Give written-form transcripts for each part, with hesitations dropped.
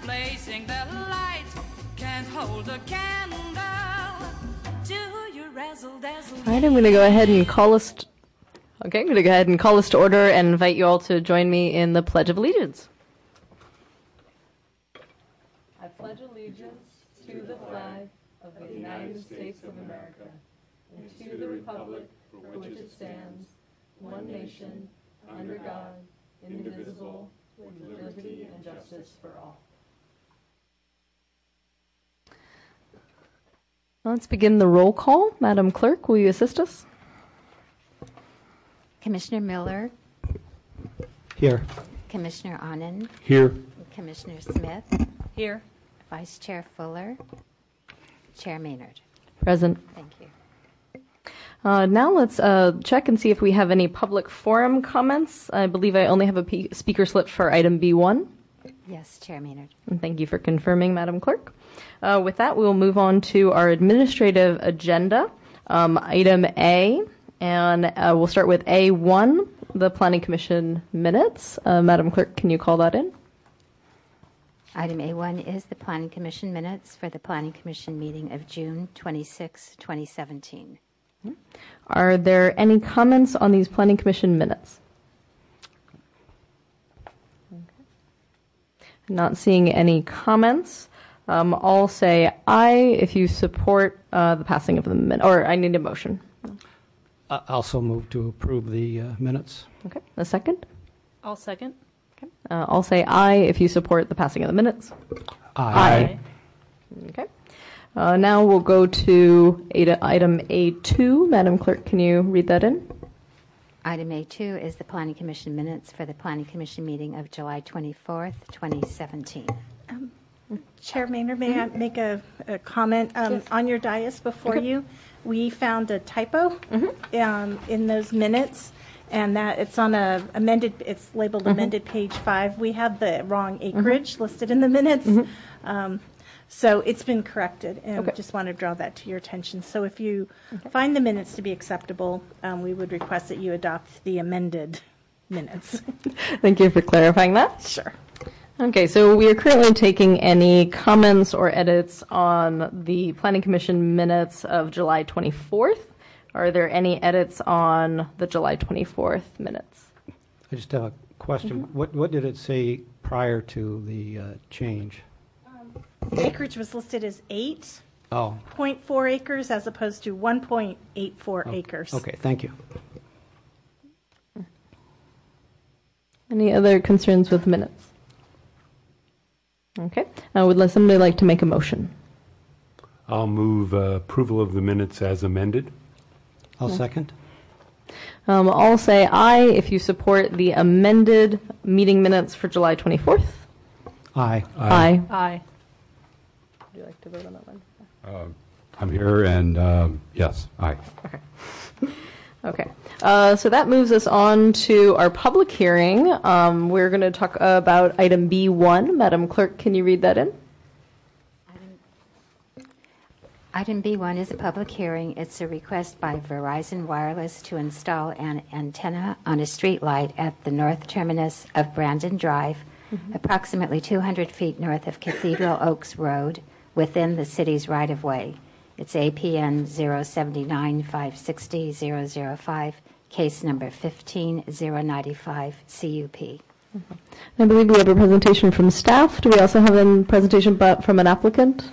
blazing the light, can't hold a candle to your razzle dazzle. All right, I'm going to go ahead and call us. Okay, I'm going to go ahead and call us to order and invite you all to join me in the Pledge of Allegiance. I pledge allegiance to the flag of the United States of America and to the republic for which it stands, one nation, under God, indivisible, with liberty and justice for all. Let's begin the roll call. Madam Clerk, will you assist us? Commissioner Miller. Here. Commissioner Anand. Here. Commissioner Smith. Here. Vice Chair Fuller. Chair Maynard. Present. Thank you. Now let's check and see if we have any public forum comments. I believe I only have a speaker slip for item B1. Yes, Chair Maynard. And thank you for confirming, Madam Clerk. With that, we'll move on to our administrative agenda, item A, and we'll start with A1, the Planning Commission minutes. Madam Clerk, can you call that in? Item A1 is the Planning Commission minutes for the Planning Commission meeting of June 26, 2017. Are there any comments on these Planning Commission minutes? Okay. Not seeing any comments. I'll say aye if you support the passing of the minute, or I need a motion. I also move to approve the minutes. Okay, a second? I'll second. Okay. I'll say aye if you support the passing of the minutes. Aye. Okay. Now we'll go to item A2. Madam Clerk, can you read that in? Item A2 is the Planning Commission minutes for the Planning Commission meeting of July 24th, 2017. Chair Maynard, may I make a comment? Yes. On your dais before Okay. you, we found a typo in those minutes, and that it's on it's labeled amended page 5. We have the wrong acreage listed in the minutes. So it's been corrected, and Okay. just want to draw that to your attention. So if you find the minutes to be acceptable, we would request that you adopt the amended minutes. Thank you for clarifying that. Sure. Okay, so we are currently taking any comments or edits on the Planning Commission minutes of July 24th. Are there any edits on the July 24th minutes? I just have a question. What did it say prior to the change? The acreage was listed as 8.4 Oh, acres as opposed to 1.84 acres. okay, thank you. Any other concerns with the minutes? Okay, would somebody like to make a motion? I'll move approval of the minutes as amended. I'll second. I'll say aye if you support the amended meeting minutes for July 24th. Aye. Aye. Aye. Would you like to vote on that one? I'm here, and yes, aye. Okay. So that moves us on to our public hearing. We're going to talk about item B1. Madam Clerk, can you read that in? Item B1 is a public hearing. It's a request by Verizon Wireless to install an antenna on a street light at the north terminus of Brandon Drive, approximately 200 feet north of Cathedral Oaks Road, within the city's right-of-way. It's APN 079-560-005, case number 15095, CUP. I believe we have a presentation from staff. Do we also have a presentation from an applicant?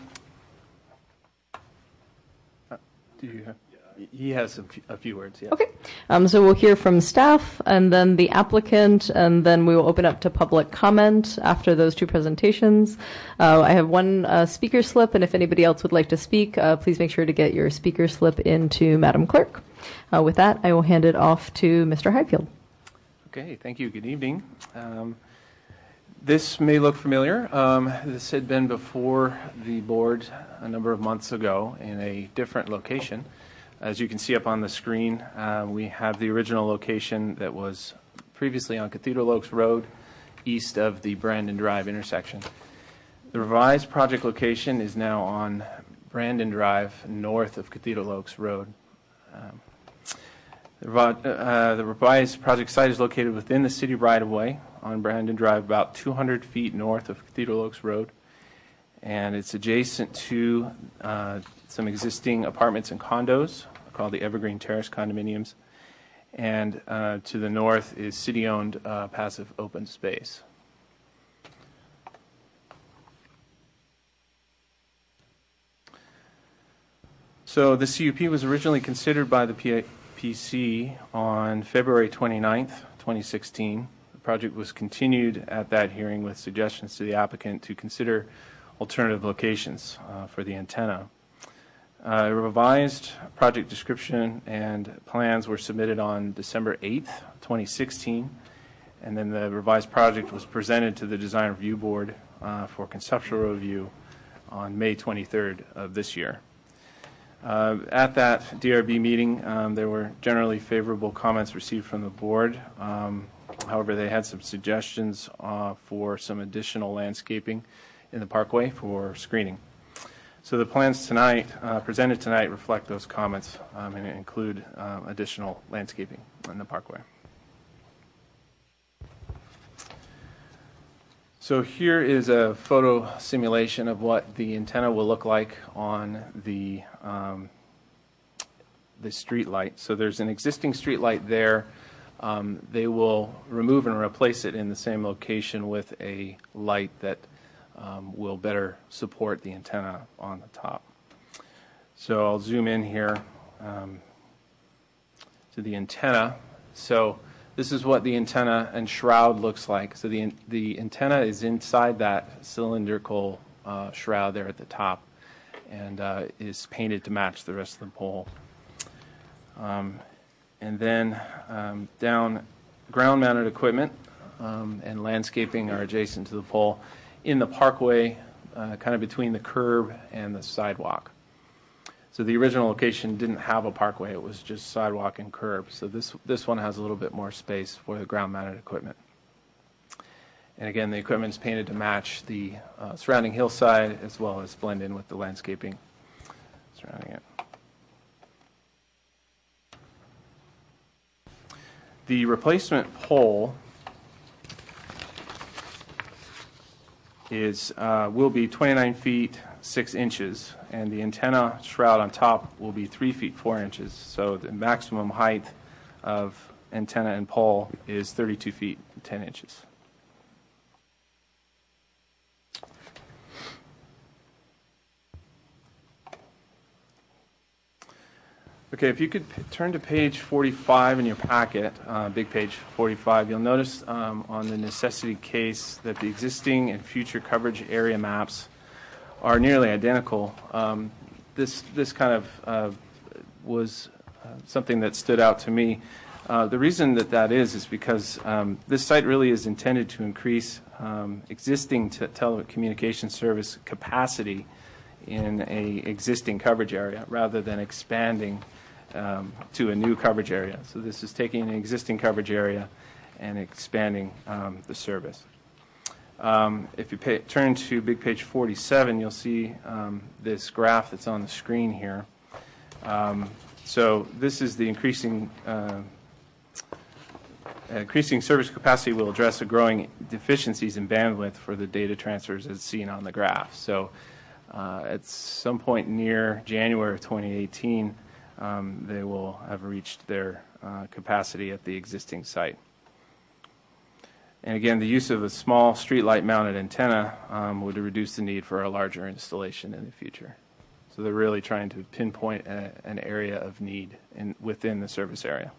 Do you have? He has a few words, yeah. Okay. So we'll hear from staff and then the applicant, and then we will open up to public comment after those two presentations. I have one speaker slip, and if anybody else would like to speak, please make sure to get your speaker slip into Madam Clerk. With that, I will hand it off to Mr. Highfield. Okay, thank you. Good evening. This may look familiar. This had been before the board a number of months ago in a different location. As you can see up on the screen, we have the original location that was previously on Cathedral Oaks Road, east of the Brandon Drive intersection. The revised project location is now on Brandon Drive, north of Cathedral Oaks Road. The revised project site is located within the city right-of-way on Brandon Drive, about 200 feet north of Cathedral Oaks Road. and it's adjacent to some existing apartments and condos called the Evergreen Terrace condominiums, and to the north is city-owned passive open space. So the CUP was originally considered by the PC on February 29th, 2016. The project was continued at that hearing with suggestions to the applicant to consider alternative locations for the antenna. A revised project description and plans were submitted on December 8th, 2016, and then the revised project was presented to the Design Review Board for conceptual review on May 23rd of this year. At that DRB meeting, there were generally favorable comments received from the board. However, they had some suggestions for some additional landscaping in the parkway for screening. So the plans tonight, presented tonight, reflect those comments and include additional landscaping in the parkway. So here is a photo simulation of what the antenna will look like on the street light. So there's an existing street light there. They will remove and replace it in the same location with a light that will better support the antenna on the top. So I'll zoom in here to the antenna. So this is what the antenna and shroud looks like. So the antenna is inside that cylindrical shroud there at the top, and is painted to match the rest of the pole. And then down, ground-mounted equipment and landscaping are adjacent to the pole in the parkway, kind of between the curb and the sidewalk. So the original location didn't have a parkway, it was just sidewalk and curb. So this one has a little bit more space for the ground-mounted equipment. And again, the equipment is painted to match the surrounding hillside as well as blend in with the landscaping surrounding it. The replacement pole will be 29 feet 6 inches, and the antenna shroud on top will be 3 feet 4 inches. So the maximum height of antenna and pole is 32 feet 10 inches. Okay, if you could turn to page 45 in your packet, big page 45, you'll notice on the necessity case that the existing and future coverage area maps are nearly identical. This kind of was something that stood out to me. The reason that is because this site really is intended to increase existing telecommunications service capacity in a existing coverage area rather than expanding to a new coverage area. So this is taking an existing coverage area and expanding the service. If you turn to big page 47, you'll see this graph that's on the screen here. So this is the increasing service capacity will address the growing deficiencies in bandwidth for the data transfers as seen on the graph. So at some point near January of 2018, they will have reached their capacity at the existing site. And again, the use of a small streetlight mounted antenna would reduce the need for a larger installation in the future. So they're really trying to pinpoint an area of need within the service area.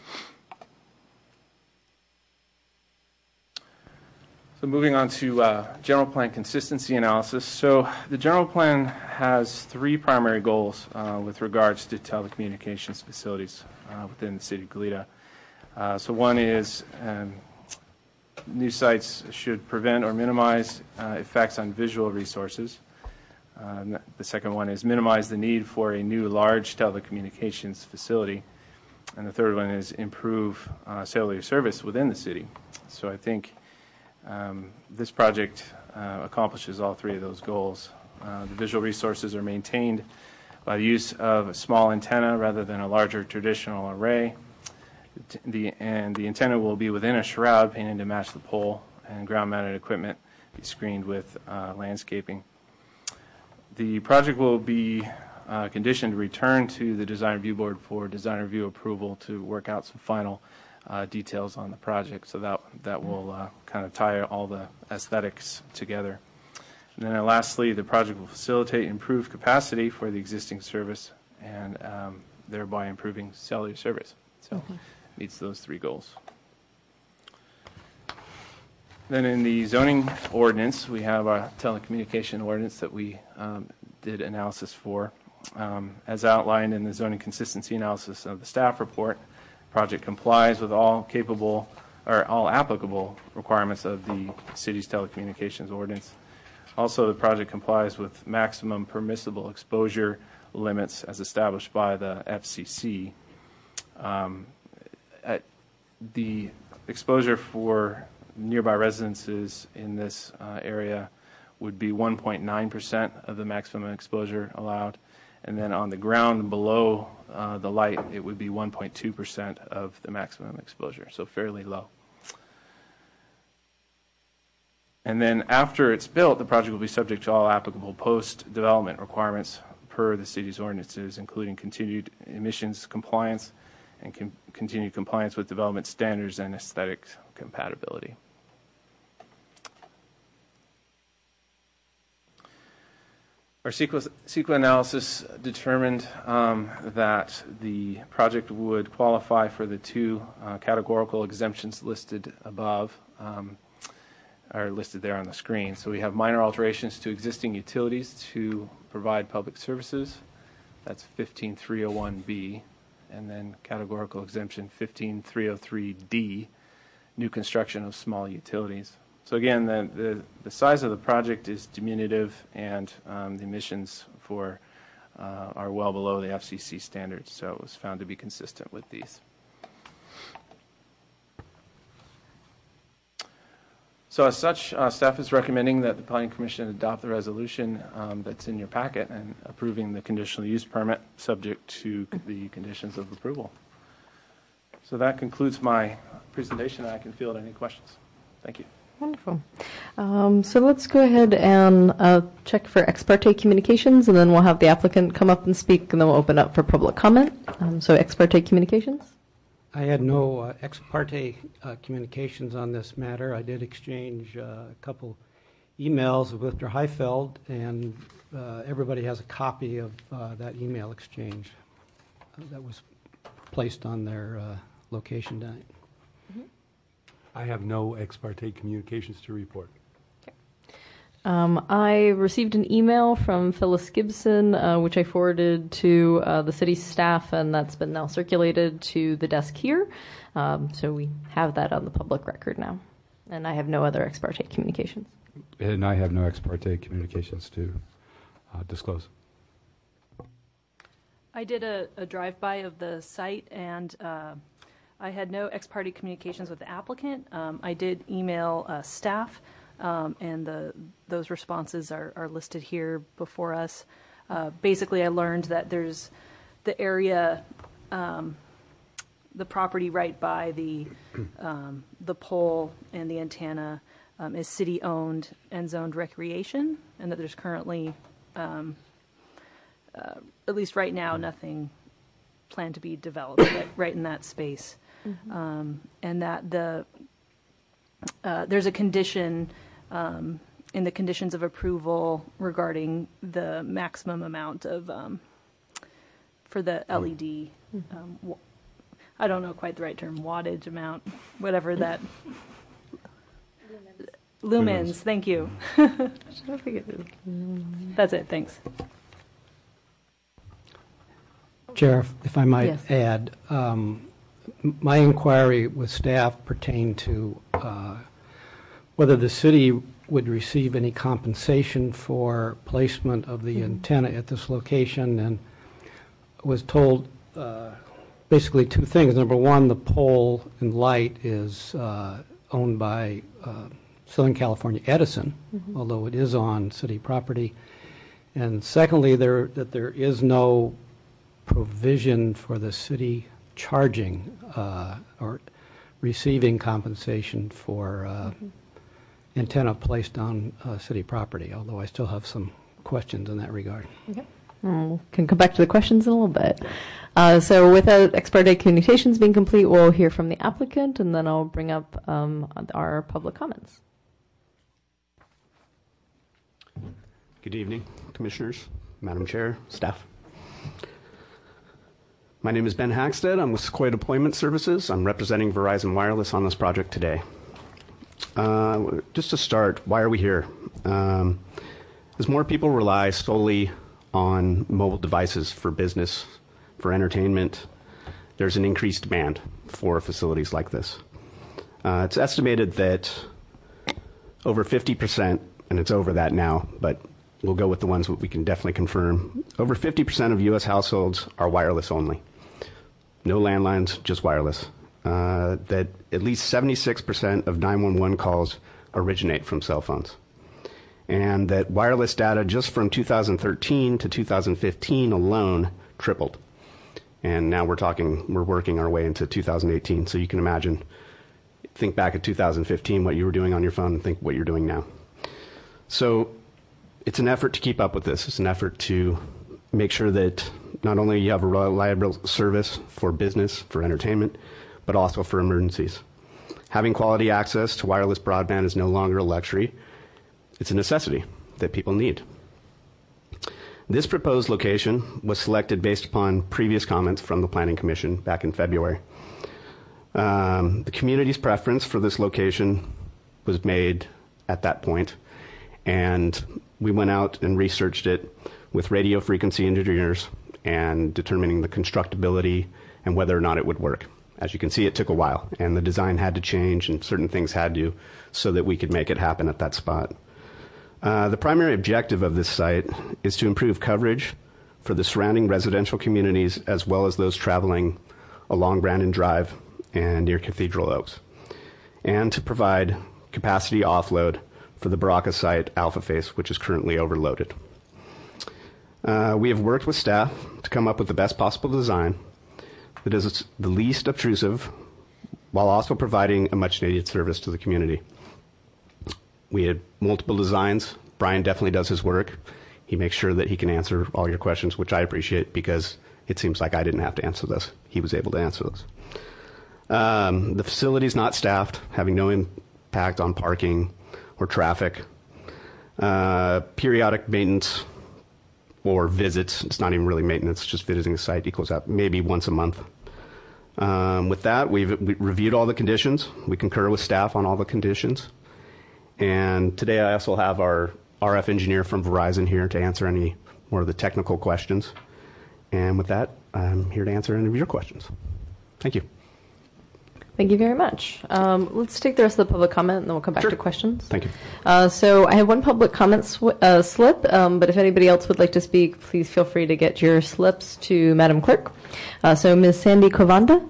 So moving on to general plan consistency analysis. So the general plan has 3 primary goals with regards to telecommunications facilities within the city of Goleta. So one is new sites should prevent or minimize effects on visual resources. The second one is minimize the need for a new large telecommunications facility. And the third one is improve cellular service within the city. So I think this project accomplishes all 3 of those goals. The visual resources are maintained by the use of a small antenna rather than a larger traditional array. And the antenna will be within a shroud painted to match the pole, and ground-mounted equipment be screened with landscaping. The project will be conditioned to return to the Design Review Board for design review approval to work out some final details on the project. So that will kind of tie all the aesthetics together. And then lastly, the project will facilitate improved capacity for the existing service and thereby improving cellular service. So meets those three goals. Then in the zoning ordinance, we have our telecommunication ordinance that we did analysis for. As outlined in the zoning consistency analysis of the staff report, project complies with all applicable requirements of the city's telecommunications ordinance. Also, the project complies with maximum permissible exposure limits as established by the FCC. The exposure for nearby residences in this area would be 1.9% of the maximum exposure allowed. And then on the ground below the light, it would be 1.2% of the maximum exposure, so fairly low. And then after it's built, the project will be subject to all applicable post-development requirements per the city's ordinances, including continued emissions compliance and continued compliance with development standards and aesthetic compatibility. Our CEQA analysis determined that the project would qualify for the two categorical exemptions listed above, are listed there on the screen. So we have minor alterations to existing utilities to provide public services. That's 15301B. And then categorical exemption 15303D, new construction of small utilities. So again, the size of the project is diminutive, and the emissions for are well below the FCC standards, so it was found to be consistent with these. So as such, staff is recommending that the Planning Commission adopt the resolution that's in your packet and approving the conditional use permit subject to the conditions of approval. So that concludes my presentation. I can field any questions. Thank you. Wonderful. So let's go ahead and check for ex parte communications, and then we'll have the applicant come up and speak, and then we'll open up for public comment. So ex parte communications? I had no ex parte communications on this matter. I did exchange a couple emails with Mr. Heifeld, and everybody has a copy of that email exchange that was placed on their location tonight. I have no ex parte communications to report. I received an email from Phyllis Gibson, which I forwarded to the city staff, and that's been now circulated to the desk here. So we have that on the public record now. And I have no other ex parte communications. And I have no ex parte communications to disclose. I did a drive-by of the site, and I had no ex parte communications with the applicant. I did email staff, and those responses are listed here before us. Basically, I learned that there's the area, the property right by the pole and the antenna is city-owned and zoned recreation, and that there's currently, at least right now, nothing planned to be developed right in that space. And that there's a condition in the conditions of approval regarding the maximum amount of for the LED. I don't know quite the right term, wattage amount, whatever that. Lumens. Thank you. That's it. Thanks. Chair, if I might Yes. add, my inquiry with staff pertained to whether the city would receive any compensation for placement of the antenna at this location, and was told basically two things. Number one, the pole and light is owned by Southern California Edison, although it is on city property. And secondly, that there is no provision for the city charging or receiving compensation for antenna placed on city property, although I still have some questions in that regard. Okay. Can come back to the questions in a little bit. So without ex parte communications being complete, we'll hear from the applicant, and then I'll bring up our public comments. Good evening, Commissioners, Madam Chair, staff. My name is Ben Hackstead. I'm with Sequoia Deployment Services. I'm representing Verizon Wireless on this project today. Just to start, why are we here? As more people rely solely on mobile devices for business, for entertainment, there's an increased demand for facilities like this. It's estimated that over 50%, and it's over that now, but we'll go with the ones that we can definitely confirm, over 50% of U.S. households are wireless only. No landlines, just wireless. That at least 76% of 911 calls originate from cell phones. And that wireless data just from 2013 to 2015 alone tripled. And now we're working our way into 2018. So you can imagine, think back at 2015, what you were doing on your phone, and think what you're doing now. So it's an effort to keep up with this. It's an effort to make sure that not only you have a reliable service for business, for entertainment, but also for emergencies. Having quality access to wireless broadband is no longer a luxury. It's a necessity that people need. This proposed location was selected based upon previous comments from the Planning Commission back in February. The community's preference for this location was made at that point, and we went out and researched it with radio frequency engineers and determining the constructability and whether or not it would work. As you can see, it took a while, and the design had to change and certain things had to so that we could make it happen at that spot. The primary objective of this site is to improve coverage for the surrounding residential communities as well as those traveling along Brandon Drive and near Cathedral Oaks, and to provide capacity offload for the Baraka site Alpha Face, which is currently overloaded. We have worked with staff to come up with the best possible design that is the least obtrusive while also providing a much needed service to the community. We had multiple designs. Brian definitely does his work. He makes sure that he can answer all your questions, which I appreciate because it seems like I didn't have to answer those. He was able to answer those. The facility is not staffed, having no impact on parking or traffic. Periodic maintenance or visits, it's not even really maintenance, just visiting the site equals out maybe once a month. With that, we reviewed all the conditions. We concur with staff on all the conditions. And today I also have our RF engineer from Verizon here to answer any more of the technical questions. And with that, I'm here to answer any of your questions. Thank you. Thank you very much. Let's take the rest of the public comment, and then we'll come back to questions. Thank you. So I have one public comment slip, but if anybody else would like to speak, please feel free to get your slips to Madam Clerk. So Ms. Sandy Kovanda.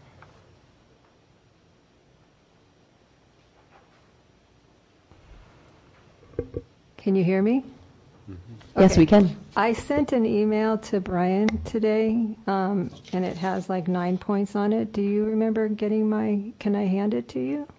Can you hear me? Mm-hmm. Yes, we can. I sent an email to Brian today, and it has like 9 points on it. Do you remember getting can I hand it to you?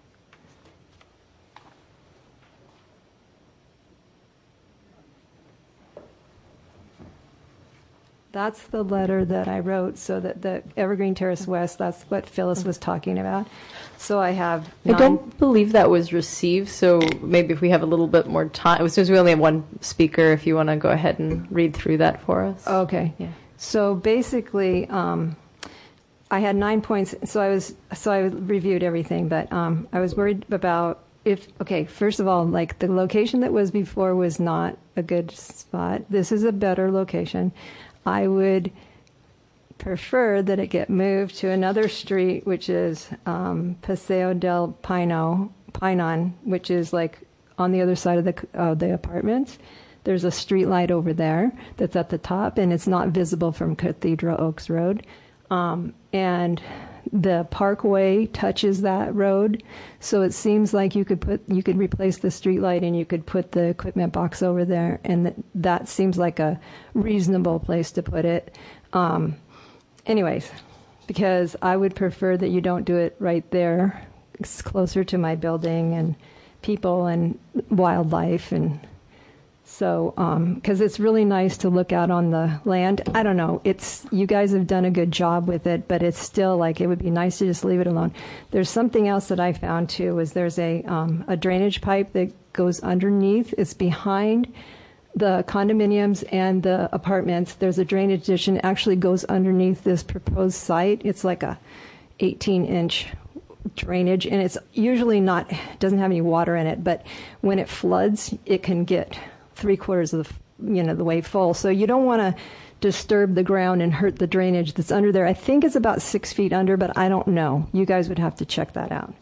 That's the letter that I wrote, so that the Evergreen Terrace West, that's what Phyllis was talking about. So I have I don't believe that was received, so maybe if we have a little bit more time, since we only have one speaker, if you want to go ahead and read through that for us. Okay. Yeah. So basically, I had 9 points, so I reviewed everything, but I was worried about first of all, like the location that was before was not a good spot. This is a better location. I would prefer that it get moved to another street, which is Paseo del Pinon, which is like on the other side of the apartments. There's a street light over there that's at the top, and it's not visible from Cathedral Oaks Road. And the parkway touches that road, so it seems like you could replace the street light and you could put the equipment box over there, and that seems like a reasonable place to put it. Anyways, because I would prefer that you don't do it right there. It's closer to my building and people and wildlife, and So, because it's really nice to look out on the land. I don't know. You guys have done a good job with it, but it's still like it would be nice to just leave it alone. There's something else that I found too. Is there's a drainage pipe that goes underneath. It's behind the condominiums and the apartments. There's a drainage ditch and it actually goes underneath this proposed site. It's like a 18-inch drainage, and it's usually doesn't have any water in it, but when it floods, it can get 3/4 of the way full. So you don't want to disturb the ground and hurt the drainage that's under there. I think it's about 6 feet under, but I don't know. You guys would have to check that out.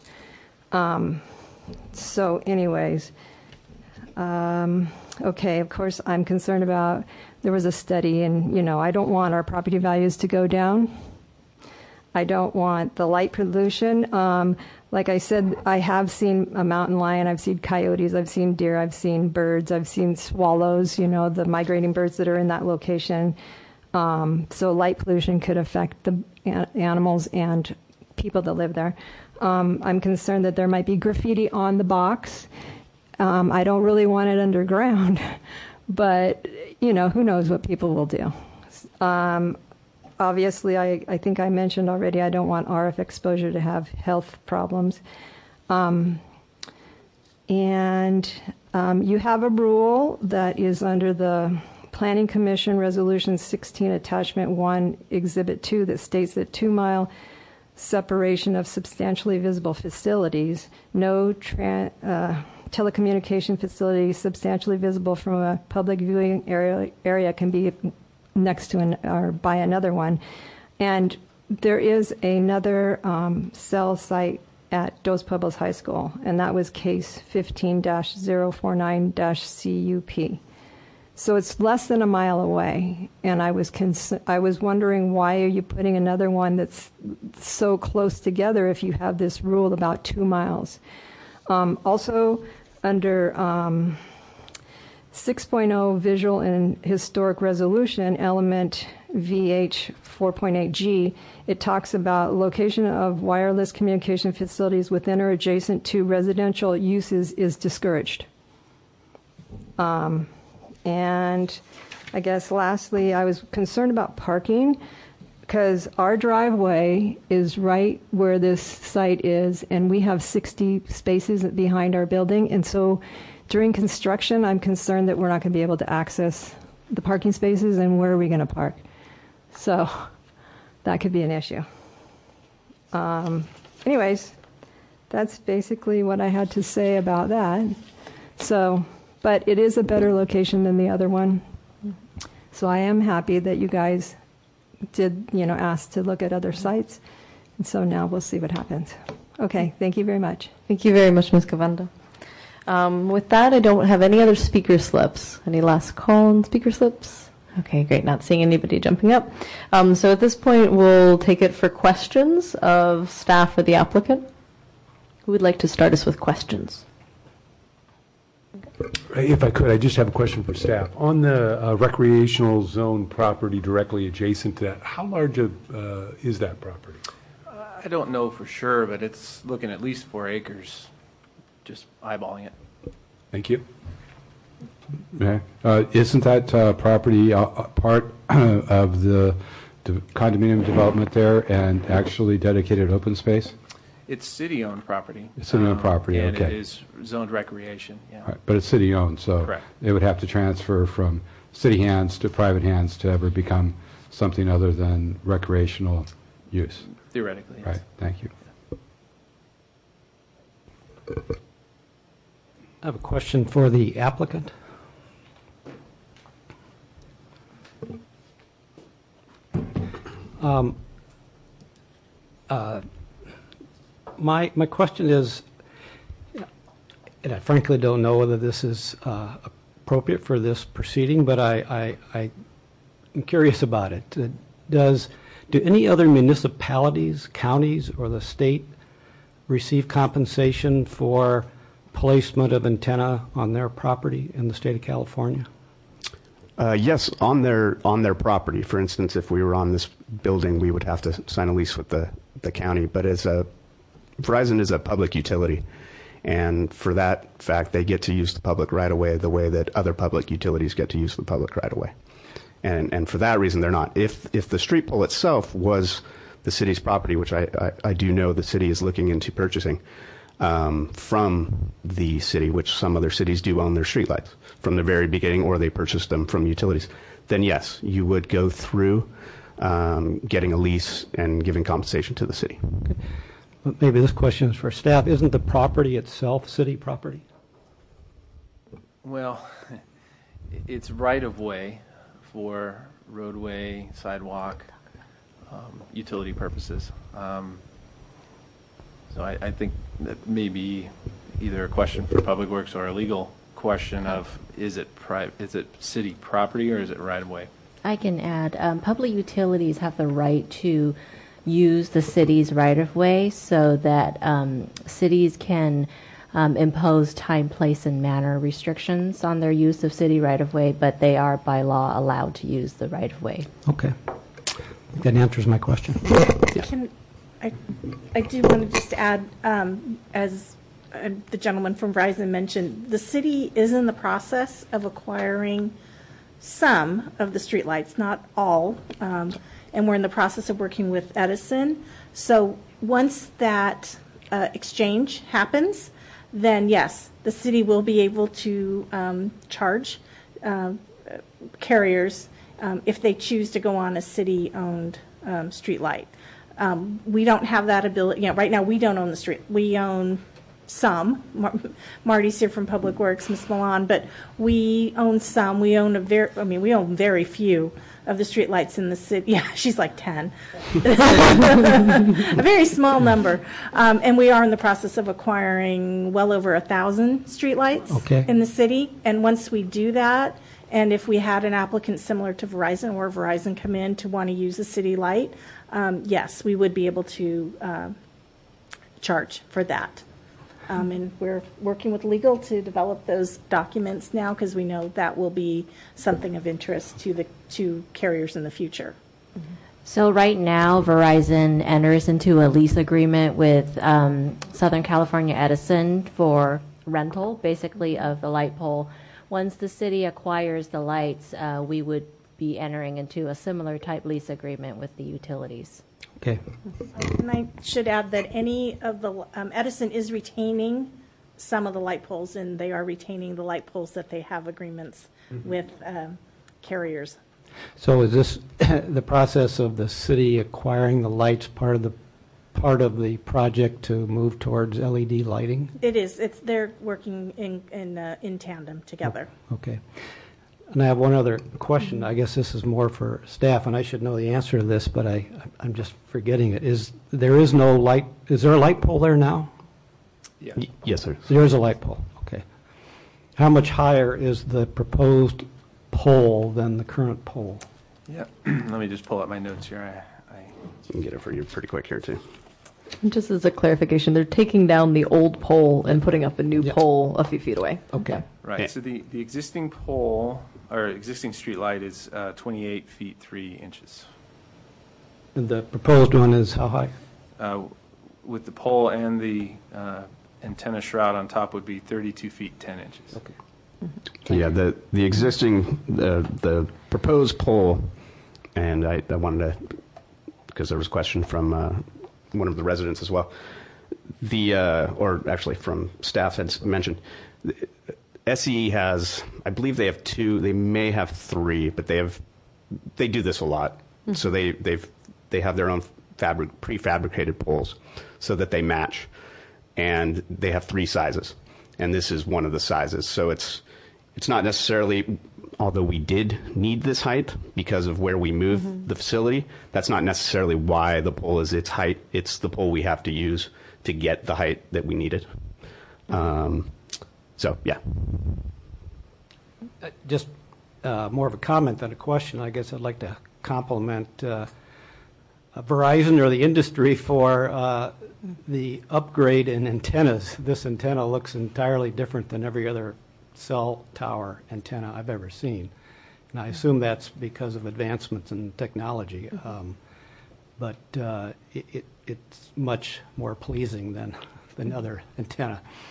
So anyways, okay, of course I'm concerned about, there was a study, and I don't want our property values to go down. I don't want the light pollution. Like I said, I have seen a mountain lion, I've seen coyotes, I've seen deer, I've seen birds, I've seen swallows, the migrating birds that are in that location. So light pollution could affect the animals and people that live there. I'm concerned that there might be graffiti on the box. I don't really want it underground, but, who knows what people will do. Obviously, I think I mentioned already, I don't want RF exposure to have health problems. And you have a rule that is under the Planning Commission Resolution 16, Attachment 1, Exhibit 2, that states that 2-mile separation of substantially visible facilities, no telecommunication facility substantially visible from a public viewing area can be next to or by another one. And there is another cell site at Dos Pueblos High School, and that was case 15-049-CUP. So it's less than a mile away, and I was wondering, why are you putting another one that's so close together if you have this rule about 2 miles? Also, under 6.0 Visual and Historic Resolution, element VH 4.8G, it talks about location of wireless communication facilities within or adjacent to residential uses is discouraged. And I guess lastly, I was concerned about parking, because our driveway is right where this site is, and we have 60 spaces behind our building. And so during construction, I'm concerned that we're not going to be able to access the parking spaces, and where are we going to park? So that could be an issue. Anyways, that's basically what I had to say about that. So, but it is a better location than the other one. So I am happy that you guys did, ask to look at other sites. And so now we'll see what happens. Okay, thank you very much. Thank you very much, Ms. Cavanda. With that, I don't have any other speaker slips. Any last call on speaker slips? Okay, great. Not seeing anybody jumping up. So at this point, we'll take it for questions of staff or the applicant. Who would like to start us with questions? If I could, I just have a question for staff. On the recreational zone property directly adjacent to that, how large is that property? I don't know for sure, but it's looking at least 4 acres, just eyeballing it. Thank you. Okay. Isn't that property part of the condominium development there and actually dedicated open space? It's city-owned property. It's city-owned property, and okay. it is zoned recreation, yeah. Right, but it's city-owned, so Correct. it would have to transfer from city hands to private hands to ever become something other than recreational use. Theoretically, yes. Right, thank you. I have a question for the applicant. My question is, and I frankly don't know whether this is appropriate for this proceeding, but I'm curious about it. Do any other municipalities, counties, or the state receive compensation for placement of antenna on their property in the state of California? Yes, on their property. For instance, if we were on this building, we would have to sign a lease with the county. But Verizon is a public utility, And for that fact, they get to use the public right-of-way the way that other public utilities get to use the public right-of-way. And for that reason, they're not. If the street pole itself was the city's property, which I do know the city is looking into purchasing from the city, which some other cities do own their streetlights from the very beginning, or they purchase them from utilities, then yes, you would go through getting a lease and giving compensation to the city. Okay. Well, maybe this question is for staff. Isn't the property itself city property? Well, it's right-of-way for roadway, sidewalk, utility purposes. So I think that may be either a question for Public Works or a legal question of is it city property or is it right-of-way? I can add, public utilities have the right to use the city's right-of-way so that cities can impose time, place, and manner restrictions on their use of city right-of-way, but they are by law allowed to use the right-of-way. Okay. That answers my question. Yes. I do want to just add, as the gentleman from Verizon mentioned, the city is in the process of acquiring some of the streetlights, not all, and we're in the process of working with Edison. So once that exchange happens, then yes, the city will be able to charge carriers if they choose to go on a city-owned streetlight. We don't have that ability. Right now we don't own the street. We own some. Marty's here from Public Works, Ms. Milan, but we own some. We own we own very few of the streetlights in the city. Yeah, she's like 10. A very small number. And we are in the process of acquiring well over 1,000 streetlights in the city. And once we do that, and if we had an applicant similar to Verizon or Verizon come in to want to use a city light, yes, we would be able to charge for that. And we're working with legal to develop those documents now because we know that will be something of interest to carriers in the future. So right now, Verizon enters into a lease agreement with Southern California Edison for rental, basically, of the light pole. Once the city acquires the lights, we would be entering into a similar type lease agreement with the utilities. Okay. And I should add that any of the Edison is retaining some of the light poles, and they are retaining the light poles that they have agreements with carriers. So is this the process of the city acquiring the lights part of the project to move towards LED lighting? It is. They're working in tandem together. Okay. And I have one other question. I guess this is more for staff, and I should know the answer to this, but I'm just forgetting it. Is there a light pole there now? Yeah. Yes, sir. There is a light pole. Okay. How much higher is the proposed pole than the current pole? Yeah. Let me just pull up my notes here. I can get it for you pretty quick here, too. Just as a clarification, they're taking down the old pole and putting up a new pole a few feet away. Okay. Right. Yeah. So the existing pole or existing street light is 28 feet 3 inches. And the proposed one is how high? With the pole and the antenna shroud on top would be 32 feet 10 inches. Okay. Yeah, the existing, the proposed pole, and I wanted to, because there was a question from one of the residents as well, or actually from staff had mentioned, SCE has, I believe they have 2, they may have 3, but they do this a lot. Mm-hmm. So they have their own prefabricated poles so that they match, and they have 3 sizes, and this is one of the sizes. So it's not necessarily, although we did need this height because of where we moved the facility, that's not necessarily why the pole is its height. It's the pole we have to use to get the height that we needed. So, yeah. Just more of a comment than a question. I guess I'd like to compliment Verizon or the industry for the upgrade in antennas. This antenna looks entirely different than every other cell tower antenna I've ever seen. And I assume that's because of advancements in technology. But it's much more pleasing than other antenna.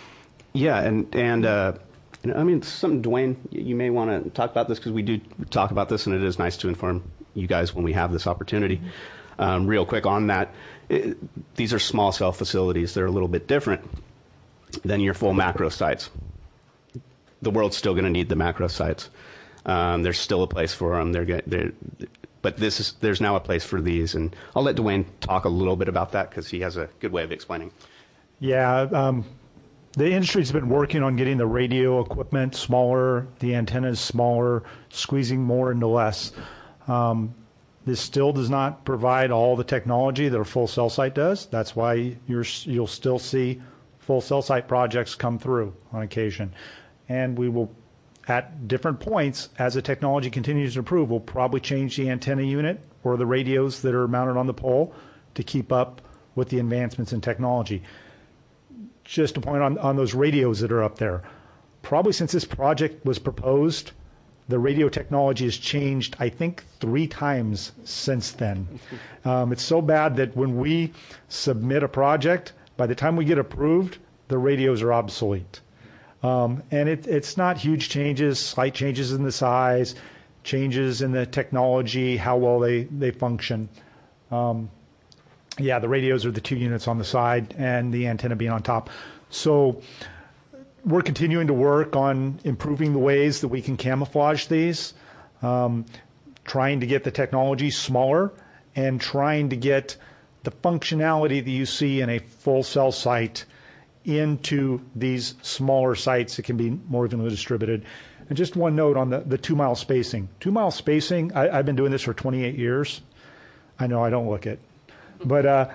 Yeah, and I mean, something, Dwayne, you may want to talk about this, because we do talk about this, and it is nice to inform you guys when we have this opportunity. Real quick on that, these are small cell facilities. They're a little bit different than your full macro sites. The world's still going to need the macro sites. There's still a place for them. But there's now a place for these, and I'll let Dwayne talk a little bit about that, because he has a good way of explaining. Yeah, the industry's been working on getting the radio equipment smaller, the antennas smaller, squeezing more into less. This still does not provide all the technology that a full cell site does. That's why you'll still see full cell site projects come through on occasion. And we will, at different points, as the technology continues to improve, we'll probably change the antenna unit or the radios that are mounted on the pole to keep up with the advancements in technology. Just a point on those radios that are up there. Probably since this project was proposed, the radio technology has changed, I think, 3 times since then. It's so bad that when we submit a project, by the time we get approved, the radios are obsolete. And it's not huge changes, slight changes in the size, changes in the technology, how well they function. Yeah, the radios are the 2 units on the side and the antenna being on top. So we're continuing to work on improving the ways that we can camouflage these, trying to get the technology smaller and trying to get the functionality that you see in a full cell site into these smaller sites that can be more evenly distributed. And just one note on the 2-mile spacing. 2-mile spacing, I've been doing this for 28 years. I know I don't look it. But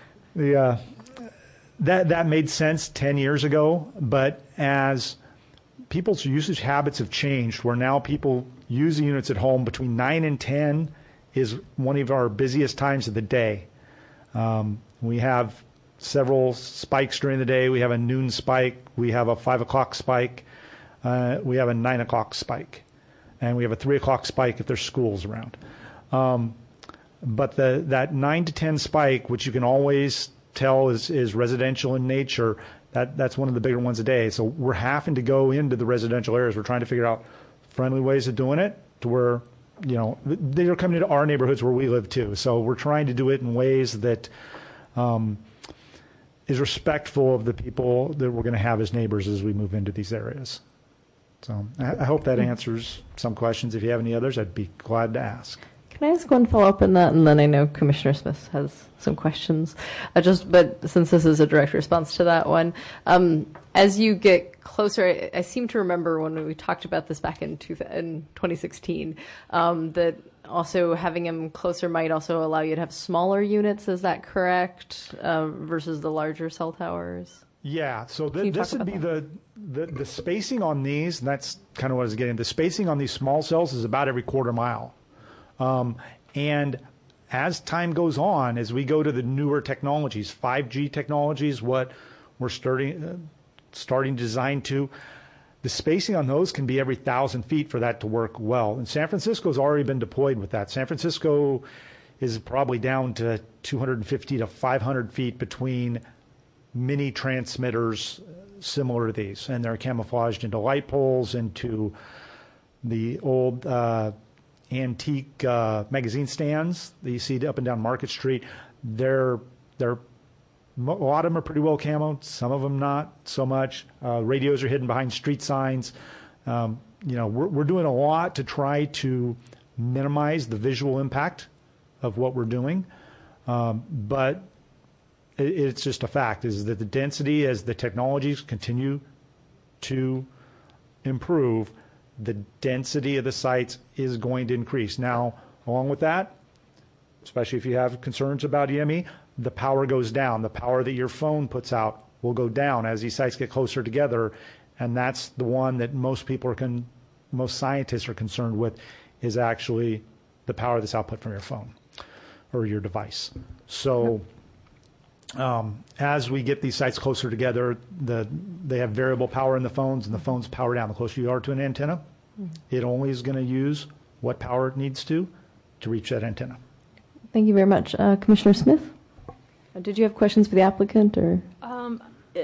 that made sense 10 years ago. But as people's usage habits have changed, where now people use the units at home between 9 and 10 is one of our busiest times of the day. We have several spikes during the day. We have a noon spike. We have a 5 o'clock spike. We have a 9 o'clock spike. And we have a 3 o'clock spike if there's schools around. But that 9 to 10 spike, which you can always tell is residential in nature, that's one of the bigger ones a day. So we're having to go into the residential areas. We're trying to figure out friendly ways of doing it to where, they are coming into our neighborhoods where we live too. So we're trying to do it in ways that is respectful of the people that we're going to have as neighbors as we move into these areas. So I hope that answers some questions. If you have any others, I'd be glad to ask. Can I ask one follow-up on that? And then I know Commissioner Smith has some questions. But since this is a direct response to that one, as you get closer, I seem to remember when we talked about this back in 2016, that also having them closer might also allow you to have smaller units. Is that correct? Versus the larger cell towers? Yeah, so this would be the spacing on these, and that's kind of what I was getting. The spacing on these small cells is about every quarter mile. And as time goes on, as we go to the newer technologies, 5G technologies, what we're starting design to, the spacing on those can be every 1,000 feet for that to work well. And San Francisco's already been deployed with that. San Francisco is probably down to 250 to 500 feet between mini transmitters similar to these. And they're camouflaged into light poles, into the old antique magazine stands that you see up and down Market Street. A lot of them are pretty well camoed, some of them not so much. Radios are hidden behind street signs. We're doing a lot to try to minimize the visual impact of what we're doing. But it's just a fact, is that the density, as the technologies continue to improve, the density of the sites is going to increase. Now, along with that, especially if you have concerns about EME, the power goes down. The power that your phone puts out will go down as these sites get closer together, and that's the one that most scientists are concerned with, is actually the power that's output from your phone or your device. So as we get these sites closer together, they have variable power in the phones, and the phones power down. The closer you are to an antenna, it only is going to use what power it needs to reach that antenna. Thank you very much. Commissioner Smith, did you have questions for the applicant? Or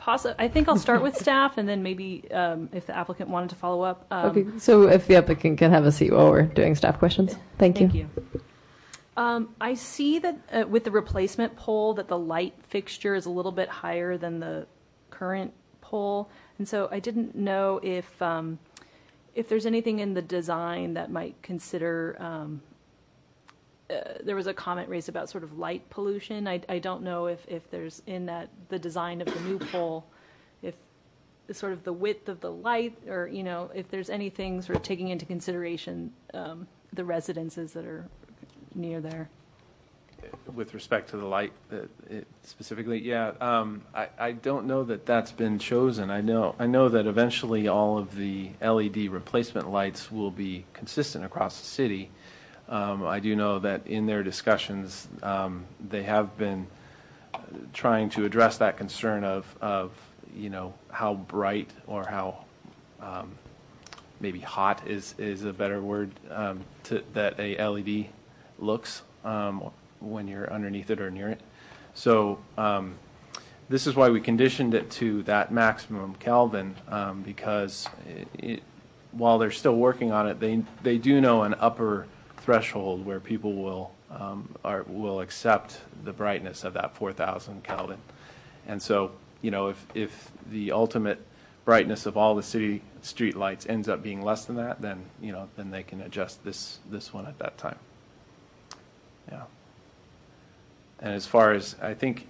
I think I'll start with staff, and then maybe if the applicant wanted to follow up. Okay, so if the applicant can have a seat while we're doing staff questions. Thank you. Thank you. I see that with the replacement pole that the light fixture is a little bit higher than the current pole, and so I didn't know if there's anything in the design that might consider. There was a comment raised about sort of light pollution. I don't know if there's in the design of the new pole, if sort of the width of the light, or if there's anything sort of taking into consideration the residences that are near there. With respect to the light specifically, yeah, I don't know that that's been chosen. I know that eventually all of the LED replacement lights will be consistent across the city. I do know that in their discussions, they have been trying to address that concern of how bright or how maybe hot is a better word that a LED looks when you're underneath it or near it. So this is why we conditioned it to that maximum Kelvin, because while they're still working on it, they do know an upper threshold where people will accept the brightness of that 4,000 Kelvin. And so, if the ultimate brightness of all the city street lights ends up being less than that, then they can adjust this one at that time. Yeah. And as far as I think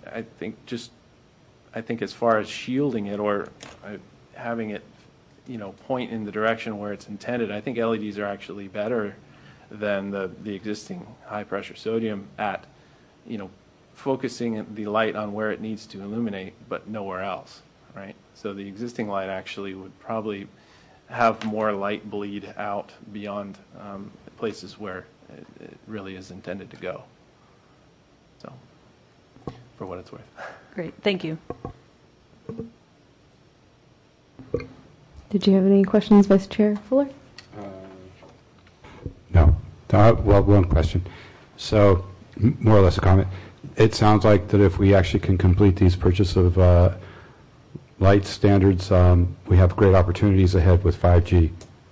as far as shielding it or having it, point in the direction where it's intended, I think LEDs are actually better than the existing high pressure sodium at, focusing the light on where it needs to illuminate, but nowhere else, right? So the existing light actually would probably have more light bleed out beyond places where it really is intended to go. So, for what it's worth. Great, thank you. Did you have any questions, Vice Chair Fuller? No. Well, one question. So, more or less a comment. It sounds like that if we actually can complete these purchase of light standards, we have great opportunities ahead with 5G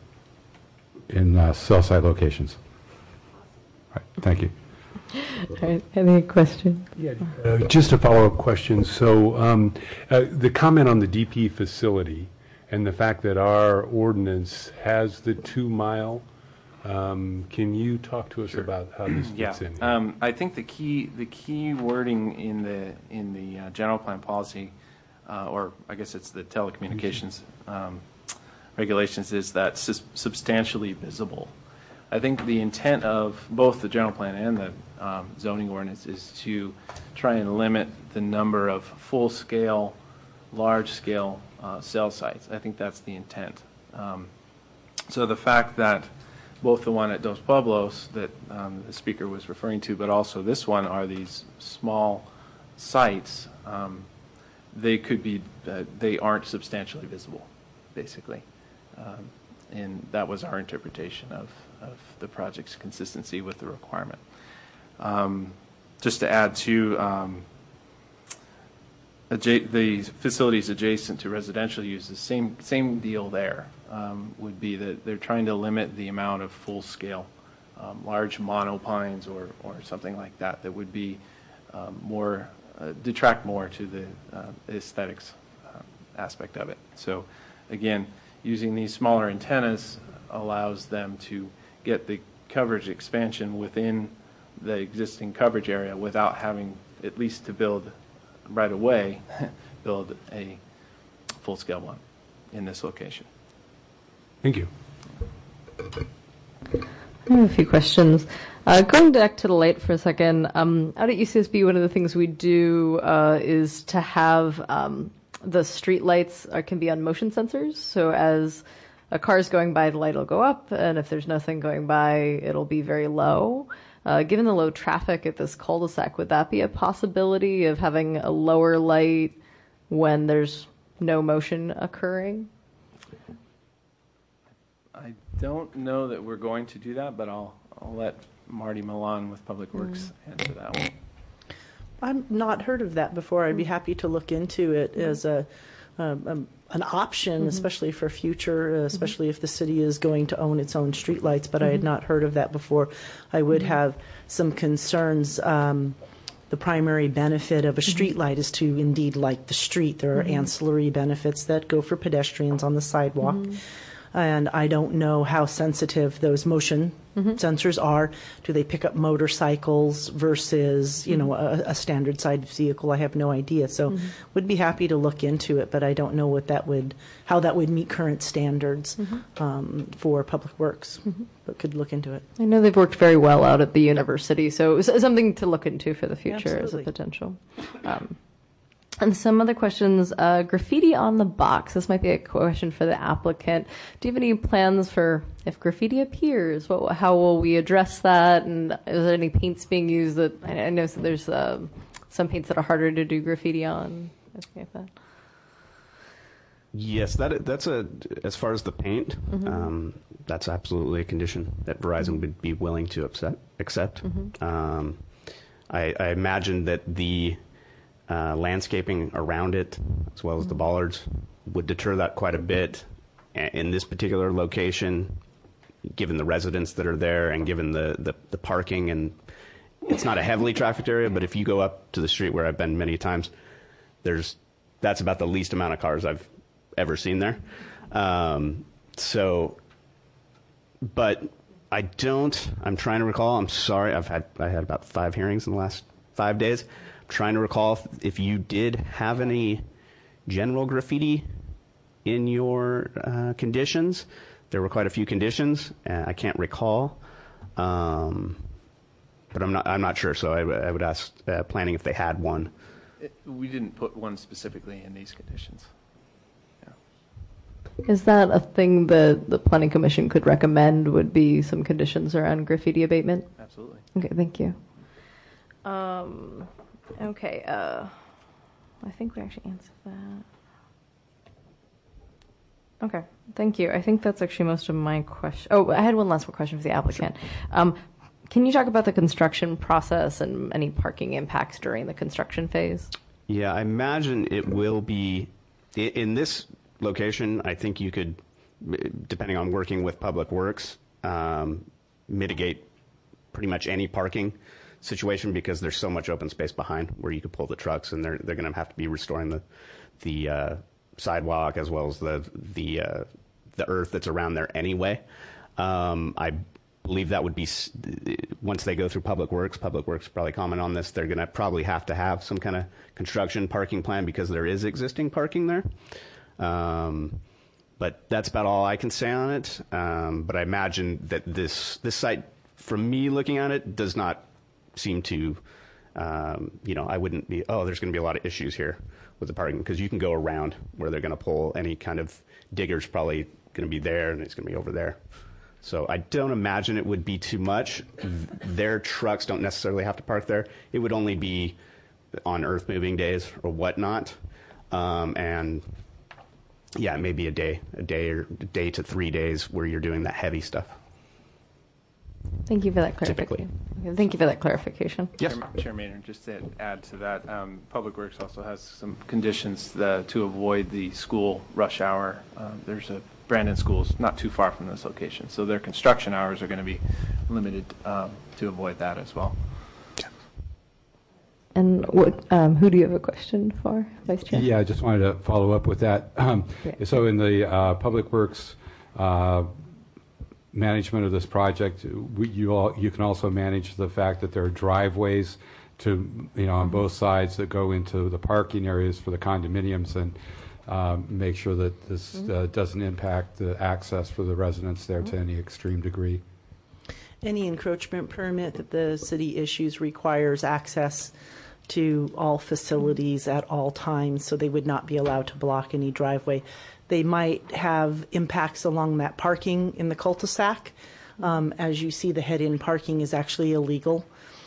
in cell site locations. All right. Thank you. All right. Any questions? Yeah, just a follow-up question. So the comment on the DP facility and the fact that our ordinance has the 2-mile, can you talk to us about how this fits in? I think the key wording in the general plan policy, or I guess it's the telecommunications regulations, is that substantially visible. I think the intent of both the general plan and the zoning ordinance is to try and limit the number of full-scale, large-scale cell sites. I think that's the intent. So the fact that both the one at Dos Pueblos that the speaker was referring to, but also this one, are these small sites, they aren't substantially visible, basically. And that was our interpretation of the project's consistency with the requirement. Just to add to the facilities adjacent to residential uses, same deal there. Would be that they're trying to limit the amount of full-scale, large monopines or something like that would be detract more to the aesthetics aspect of it. So again, using these smaller antennas allows them to get the coverage expansion within the existing coverage area without having, at least to build right away, build a full-scale one in this location. Thank you. I have a few questions. Going back to the light for a second, out at UCSB, one of the things we do is to have the street lights can be on motion sensors. So as a car is going by, the light will go up, and if there's nothing going by, it'll be very low. Given the low traffic at this cul-de-sac, would that be a possibility of having a lower light when there's no motion occurring? I don't know that we're going to do that, but I'll let Marty Milan with Public Works answer that one. I've not heard of that before. I'd be happy to look into it as an option, especially for future, especially if the city is going to own its own streetlights, but I had not heard of that before. I would have some concerns. The primary benefit of a streetlight is to indeed light the street. There are ancillary benefits that go for pedestrians on the sidewalk. And I don't know how sensitive those motion sensors are. Do they pick up motorcycles versus, a standard side vehicle? I have no idea. So would be happy to look into it, but I don't know how that would meet current standards for Public Works. But could look into it. I know they've worked very well out at the university, so it's something to look into for the future as a Absolutely. potential. And some other questions, graffiti on the box. This might be a question for the applicant. Do you have any plans for if graffiti appears? How will we address that? And is there any paints being used that I know there's some paints that are harder to do graffiti on? Like that. Yes, that's as far as the paint, that's absolutely a condition that Verizon would be willing to accept. I imagine that the landscaping around it, as well as the bollards, would deter that quite a bit. In this particular location, given the residents that are there and given the parking, and it's not a heavily trafficked area, but if you go up to the street where I've been many times, that's about the least amount of cars I've ever seen there. But I'm trying to recall, I'm sorry, I had about 5 hearings in the last 5 days. Trying to recall if you did have any general graffiti in your conditions. There were quite a few conditions. I can't recall, but I'm not sure. So I would ask planning if they had one. We didn't put one specifically in these conditions. Is that a thing that the Planning Commission could recommend would be some conditions around graffiti abatement? Absolutely. Okay, thank you. Okay, I think we actually answered that. Okay, thank you. I think that's actually most of my questions. Oh, I had one last question for the applicant. Sure. Can you talk about the construction process and any parking impacts during the construction phase? Yeah, I imagine it will be, in this location, I think you could, depending on working with Public Works, mitigate pretty much any parking situation because there's so much open space behind where you could pull the trucks, and they're going to have to be restoring the sidewalk as well as the earth that's around there anyway. I believe that would be, once they go through Public Works probably comment on this, they're going to probably have to have some kind of construction parking plan because there is existing parking there. But that's about all I can say on it. But I imagine that this site, from me looking at it, does not seem to, I wouldn't be, there's going to be a lot of issues here with the parking because you can go around where they're going to pull any kind of digger's probably going to be there and it's going to be over there. So I don't imagine it would be too much. Their trucks don't necessarily have to park there. It would only be on earth moving days or whatnot. And yeah, maybe a day to 3 days where you're doing that heavy stuff. Thank you for that clarification. Okay, thank you for that clarification. Yes. Chair Maynard, just to add to that, Public Works also has some conditions to avoid the school rush hour. There's a Brandon School's not too far from this location, so their construction hours are going to be limited to avoid that as well. And who do you have a question for, Vice Chair? Yeah, I just wanted to follow up with that. So in the Public Works management of this project, you can also manage the fact that there are driveways to, on both sides that go into the parking areas for the condominiums and make sure that this doesn't impact the access for the residents there to any extreme degree. Any encroachment permit that the city issues requires access to all facilities at all times, so they would not be allowed to block any driveway. They might have impacts along that parking in the cul-de-sac. As you see, the head-in parking is actually illegal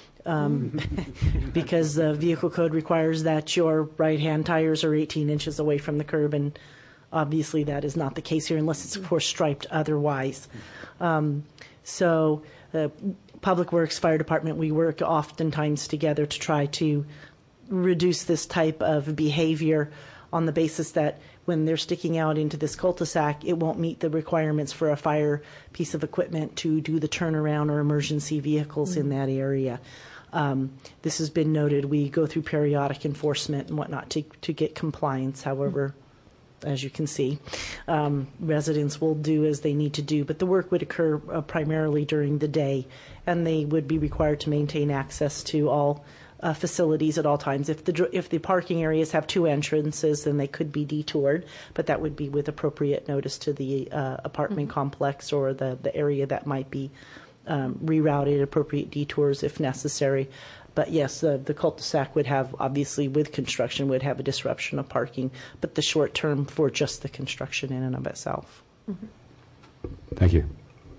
because the vehicle code requires that your right-hand tires are 18 inches away from the curb, and obviously that is not the case here unless it's, of course, striped otherwise. So Public Works, Fire Department, we work oftentimes together to try to reduce this type of behavior on the basis that when they're sticking out into this cul-de-sac, it won't meet the requirements for a fire piece of equipment to do the turnaround or emergency vehicles in that area. This has been noted. We go through periodic enforcement and whatnot to get compliance. However, as you can see, residents will do as they need to do. But the work would occur primarily during the day, and they would be required to maintain access to all facilities at all times. If the parking areas have 2 entrances, then they could be detoured, but that would be with appropriate notice to the apartment complex or the area that might be rerouted, appropriate detours if necessary. But yes, the cul-de-sac would have, obviously with construction, would have a disruption of parking, but the short term for just the construction in and of itself. Thank you.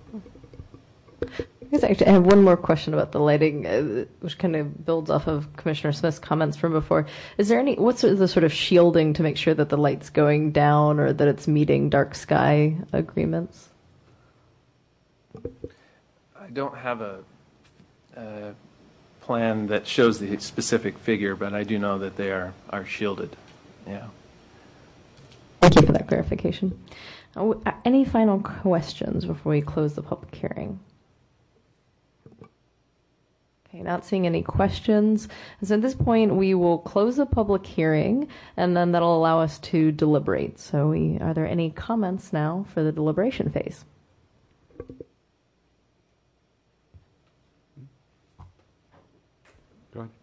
I have one more question about the lighting, which kind of builds off of Commissioner Smith's comments from before. Is there what's the sort of shielding to make sure that the light's going down or that it's meeting dark sky agreements? I don't have a plan that shows the specific figure, but I do know that they are shielded. Yeah. Thank you for that clarification. Any final questions before we close the public hearing? Okay, not seeing any questions. So at this point, we will close the public hearing, and then that'll allow us to deliberate. So are there any comments now for the deliberation phase? Go ahead.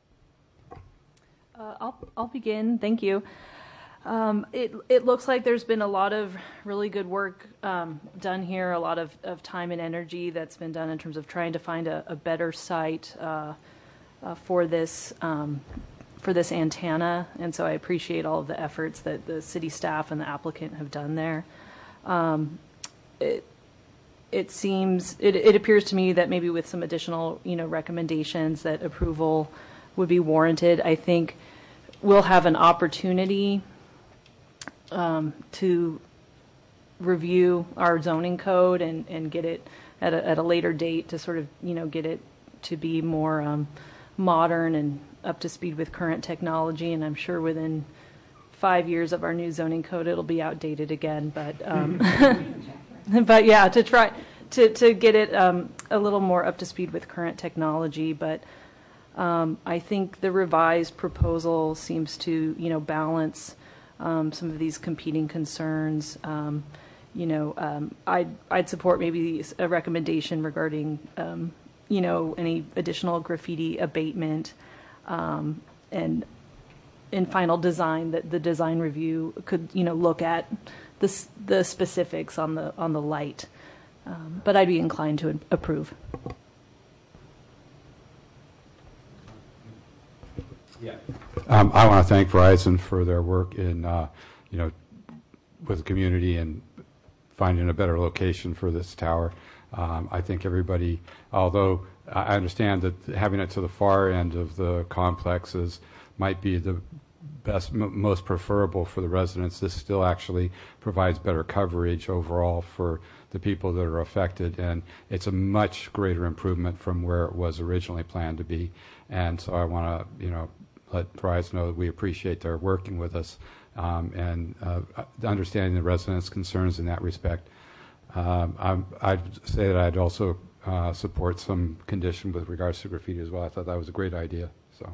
I'll begin. Thank you. It looks like there's been a lot of really good work done here, a lot of time and energy that's been done in terms of trying to find a better site for this antenna, and so I appreciate all of the efforts that the city staff and the applicant have done there. It appears to me that maybe with some additional recommendations that approval would be warranted. I think we'll have an opportunity to review our zoning code and get it at a later date to sort of get it to be more modern and up to speed with current technology. And I'm sure within 5 years of our new zoning code it'll be outdated again. But but yeah, to try to get it a little more up to speed with current technology. But I think the revised proposal seems to balance some of these competing concerns. I'd support maybe a recommendation regarding, any additional graffiti abatement, and in final design that the design review could, look at the specifics on the light. But I'd be inclined to approve. Yeah. I want to thank Verizon for their work in, with the community and finding a better location for this tower. I think everybody, although I understand that having it to the far end of the complexes might be the best, most preferable for the residents, this still actually provides better coverage overall for the people that are affected, and it's a much greater improvement from where it was originally planned to be. And so I want to, let Verizon know that we appreciate their working with us and understanding the residents' concerns in that respect. I'd say that I'd also support some condition with regards to graffiti as well. I thought that was a great idea. So.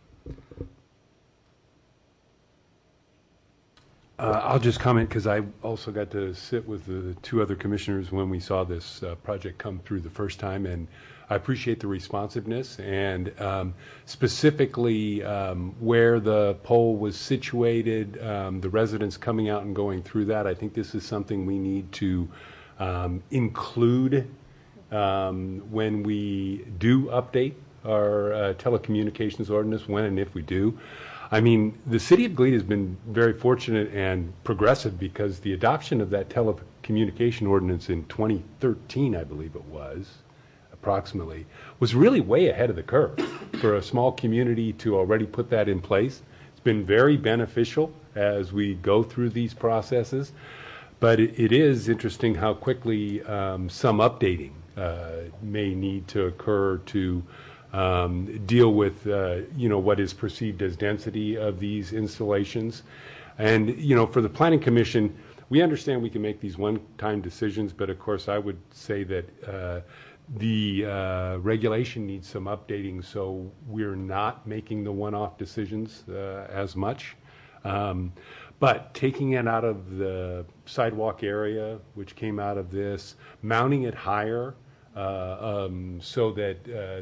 I'll just comment because I also got to sit with the 2 other commissioners when we saw this project come through the first time, and I appreciate the responsiveness and specifically where the pole was situated, the residents coming out and going through that. I think this is something we need to include when we do update our telecommunications ordinance, when and if we do. I mean, the city of Gleed has been very fortunate and progressive because the adoption of that telecommunication ordinance in 2013, I believe it was, approximately, was really way ahead of the curve for a small community to already put that in place. It's been very beneficial as we go through these processes, but it is interesting how quickly some updating may need to occur to deal with what is perceived as density of these installations. And, for the Planning Commission, we understand we can make these one-time decisions, but of course I would say that the regulation needs some updating, so we're not making the one-off decisions as much. But taking it out of the sidewalk area, which came out of this, mounting it higher so that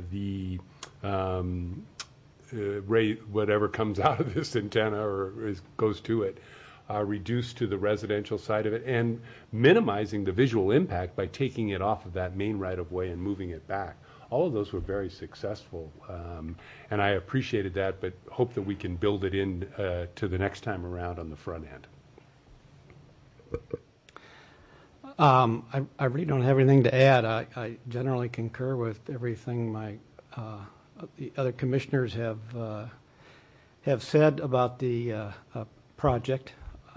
whatever comes out of this antenna or goes to it, reduced to the residential side of it, and minimizing the visual impact by taking it off of that main right-of-way and moving it back. All of those were very successful, and I appreciated that, but hope that we can build it in to the next time around on the front end. I really don't have anything to add. I generally concur with everything the other commissioners have said about the project.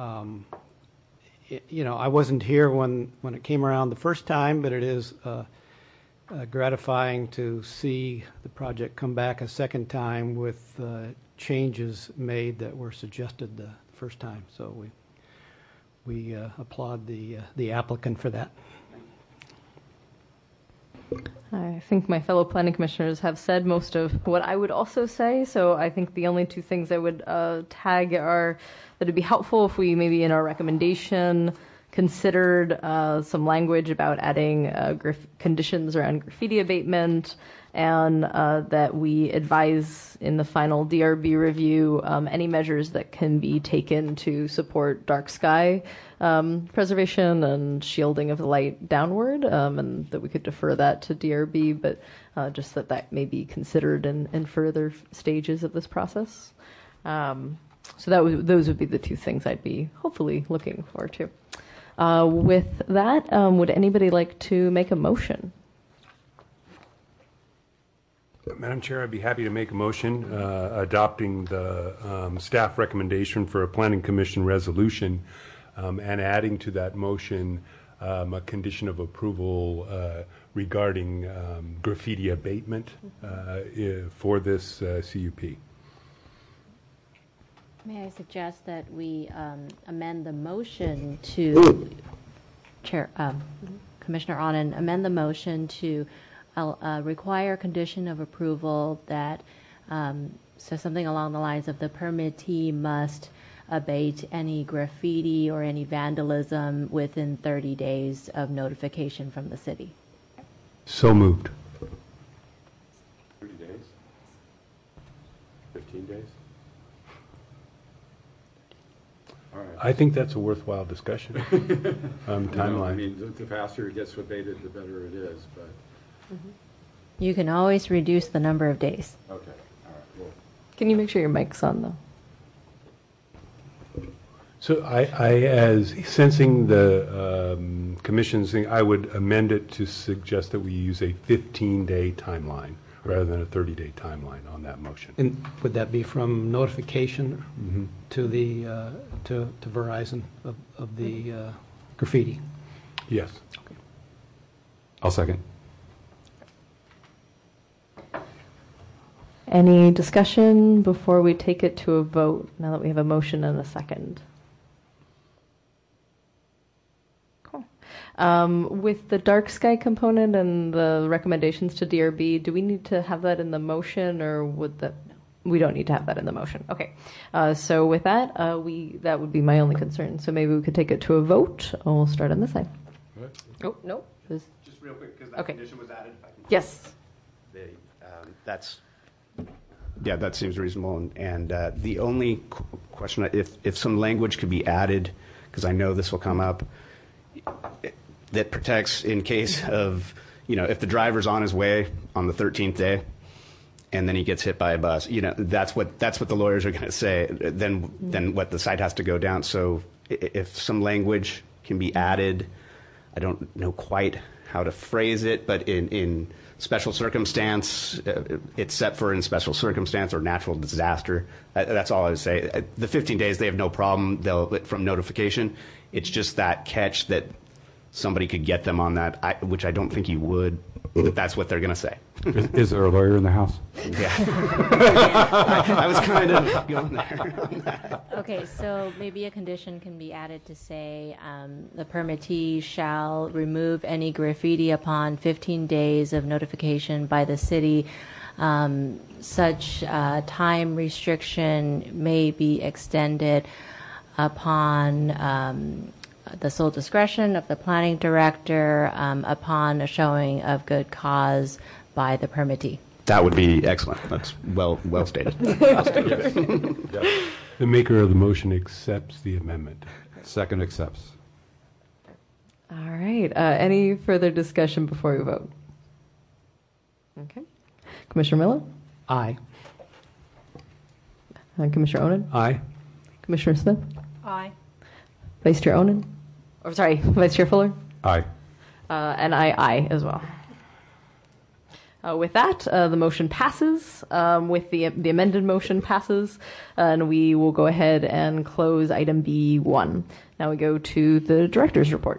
I wasn't here when it came around the first time, but it is gratifying to see the project come back a second time with changes made that were suggested the first time. So we applaud the applicant for that. I think my fellow planning commissioners have said most of what I would also say, so I think the only two things I would tag are that it'd be helpful if we maybe in our recommendation considered some language about adding conditions around graffiti abatement, and that we advise in the final DRB review any measures that can be taken to support dark sky preservation and shielding of the light downward, and that we could defer that to DRB, but just that may be considered in further stages of this process. So those would be the two things I'd be hopefully looking forward to. With that, would anybody like to make a motion? Madam Chair, I'd be happy to make a motion adopting the staff recommendation for a Planning Commission resolution and adding to that motion a condition of approval regarding graffiti abatement for this CUP. May I suggest that we amend the motion to, Commissioner Onen, amend the motion to require condition of approval that, so something along the lines of the permittee must abate any graffiti or any vandalism within 30 days of notification from the city. So moved. 30 days? 15 days? All right. I think that's a worthwhile discussion. Timeline. I mean, the faster it gets abated, the better it is, but... You can always reduce the number of days. Okay, all right, cool. Can you make sure your mic's on, though? So I as sensing the commission's thing, I would amend it to suggest that we use a 15-day timeline rather than a 30-day timeline on that motion. And would that be from notification to the to Verizon of the graffiti? Yes. Okay. I'll second. Any discussion before we take it to a vote, now that we have a motion and a second? Cool. With the dark sky component and the recommendations to DRB, do we need to have that in the motion, or would that... We don't need to have that in the motion. Okay. So with that, that would be my only concern. So maybe we could take it to a vote. We'll start on this side. What? Oh, no. Just real quick, because that condition was added. Yes. That seems reasonable. And the only question, if some language could be added, because I know this will come up, that protects in case of, if the driver's on his way on the 13th day, and then he gets hit by a bus, that's what the lawyers are going to say. Then what the site has to go down. So if some language can be added, I don't know quite how to phrase it, but in special circumstance, it's set for in special circumstance or natural disaster. That's all I would say. The 15 days, they have no problem from notification. It's just that catch that somebody could get them on that, which I don't think you would, but that's what they're going to say. Is there a lawyer in the house? Yeah. I was kind of going there on that. Okay, so maybe a condition can be added to say the permittee shall remove any graffiti upon 15 days of notification by the city. Such time restriction may be extended upon the sole discretion of the planning director upon a showing of good cause by the permittee. That would be excellent. That's well stated. The maker of the motion accepts the amendment. Second accepts. All right. Any further discussion before we vote? Okay. Commissioner Miller? Aye. Commissioner Onen? Aye. Commissioner Smith? Aye. Vice Chair Onen? Or sorry, Vice Chair Fuller? Aye. And aye as well. With that, the motion passes. With the amended motion passes, and we will go ahead and close item B1. Now we go to the director's report.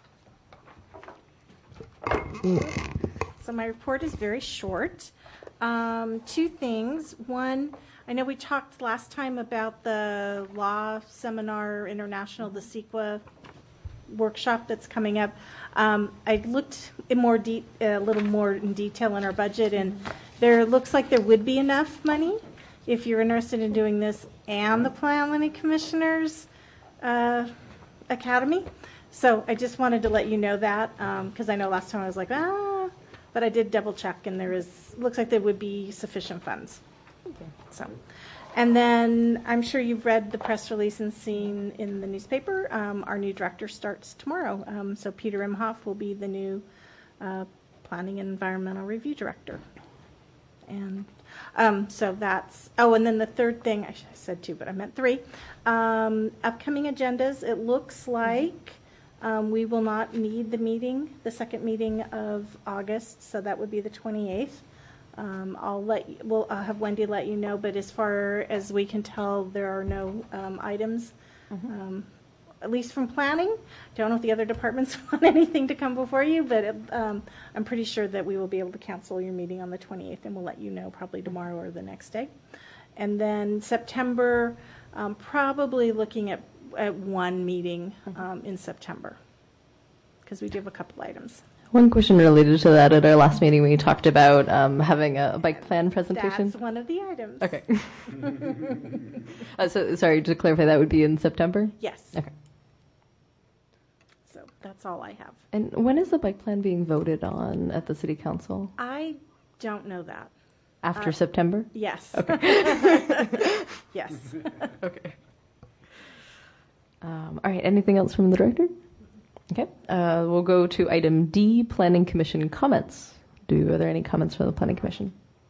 So my report is very short. Two things. One, I know we talked last time about the law seminar international, the CEQA workshop that's coming up. I looked in a little more in detail in our budget, and there looks like there would be enough money if you're interested in doing this and the Planning Commissioners Academy. So I just wanted to let you know that because I know last time I was like, but I did double check, and looks like there would be sufficient funds. Okay. So. And then I'm sure you've read the press release and seen in the newspaper. Our new director starts tomorrow. So Peter Imhoff will be the new Planning and Environmental Review Director. And so that's, and then the third thing, I said two, but I meant three. Upcoming agendas, it looks like we will not need the second meeting of August, so that would be the 28th. I'll have Wendy let you know, but as far as we can tell, there are no items, at least from planning. Don't know if the other departments want anything to come before you, but I'm pretty sure that we will be able to cancel your meeting on the 28th, and we'll let you know probably tomorrow or the next day. And then September, probably looking at one meeting in September, because we do have a couple items. One question related to that. At our last meeting, we talked about having a bike plan presentation. That's one of the items. Okay. So, sorry, to clarify, that would be in September? Yes. Okay. So that's all I have. And when is the bike plan being voted on at the City Council? I don't know that. After September? Yes. Okay. Yes. Okay. All right, anything else from the director? Okay, we'll go to item D, Planning Commission comments. Are there any comments from the Planning Commission?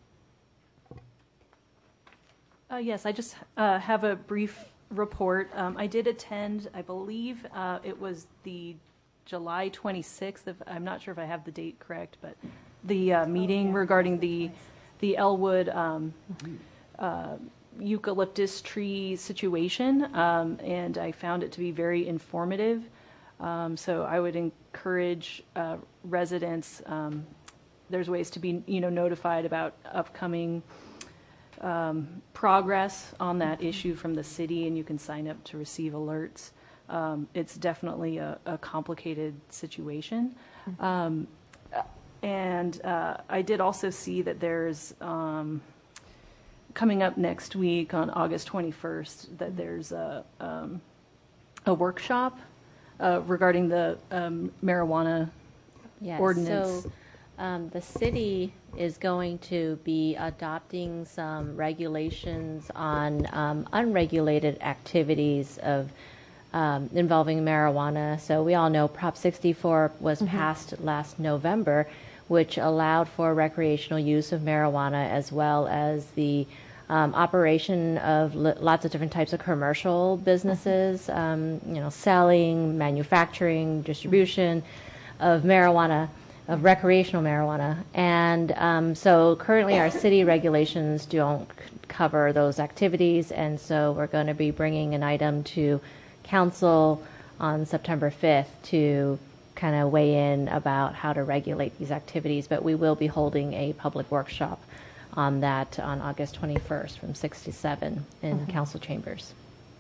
Yes, I just have a brief report. I did attend, I believe it was the July 26th, I'm not sure if I have the date correct, but the meeting regarding the Elwood eucalyptus tree situation, and I found it to be very informative. So I would encourage residents. There's ways to be, notified about upcoming progress on that issue from the city, and you can sign up to receive alerts. It's definitely a complicated situation. And I did also see that there's coming up next week on August 21st that there's a workshop regarding the marijuana ordinance. So the city is going to be adopting some regulations on unregulated activities of involving marijuana. So we all know Prop 64 was passed last November, which allowed for recreational use of marijuana as well as the operation of lots of different types of commercial businesses, selling, manufacturing, distribution of marijuana, of recreational marijuana. And so currently our city regulations don't cover those activities, and so we're going to be bringing an item to council on September 5th to kind of weigh in about how to regulate these activities. But we will be holding a public workshop on that on August 21st from 6 to 7 in council chambers.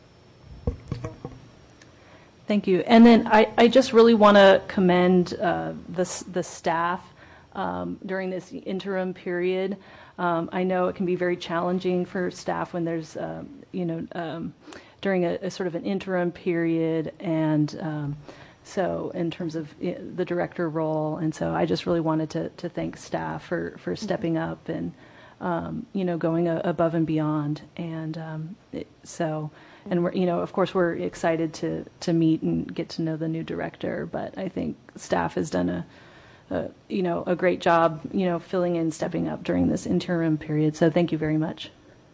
Thank you. And then I just really want to commend the staff during this interim period. I know it can be very challenging for staff when there's, during a sort of an interim period, and so in terms of the director role. And so I just really wanted to thank staff for stepping up and, going above and beyond. And and we're, of course, we're excited to meet and get to know the new director. But I think staff has done a great job, filling in, stepping up during this interim period. So thank you very much.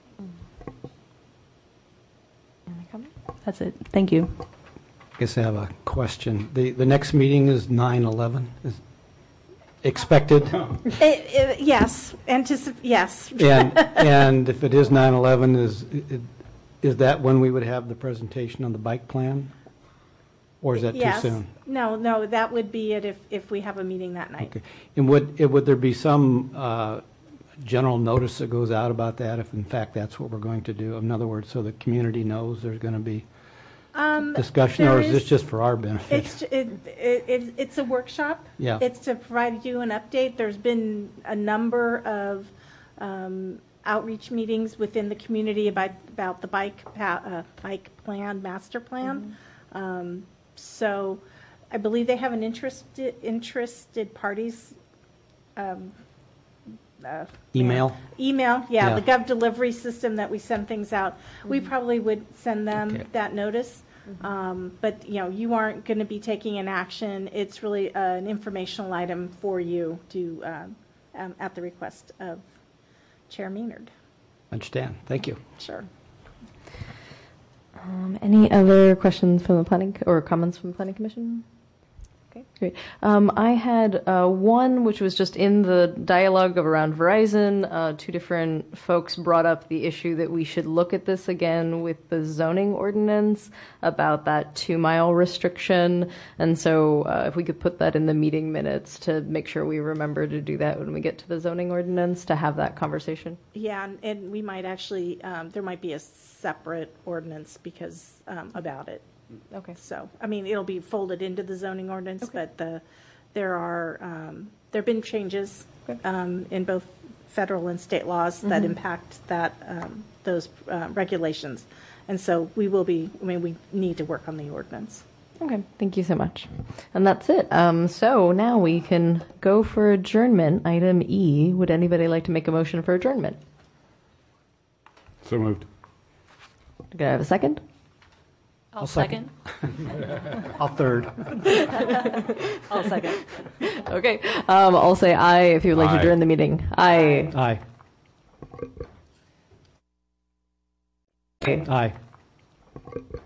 Any comment? That's it. Thank you. I guess I have a question. The next meeting is 9/11. Is expected? Yes. Yes. And if it is 9/11, is that when we would have the presentation on the bike plan? Or is that too soon? No, that would be it if we have a meeting that night. Okay. And would there be some general notice that goes out about that if in fact that's what we're going to do? In other words, so the community knows there's going to be discussion, or is this just for our benefit? It's a workshop. Yeah. It's to provide you an update. There's been a number of outreach meetings within the community about the bike plan, master plan. So I believe they have an interested parties email. Yeah, the Gov delivery system that we send things out. We probably would send them that notice. But you aren't going to be taking an action. It's really an informational item for you to at the request of Chair Maynard. Understand. Thank you. Sure. Any other questions from the planning or comments from the Planning Commission? Okay, great. I had one which was just in the dialogue around Verizon. Two different folks brought up the issue that we should look at this again with the zoning ordinance about that 2-mile restriction. And so if we could put that in the meeting minutes to make sure we remember to do that when we get to the zoning ordinance, to have that conversation. Yeah, and we might actually, there might be a separate ordinance because about it. Okay. So, I mean, it'll be folded into the zoning ordinance, but there have been changes in both federal and state laws that impact those regulations. And so we need to work on the ordinance. Okay, thank you so much. And that's it. So now we can go for adjournment. Item E, would anybody like to make a motion for adjournment? So moved. Do I have a second? I'll second. I'll third. I'll second. Okay. I'll say aye if you would like to adjourn the meeting. Aye. Aye. Aye.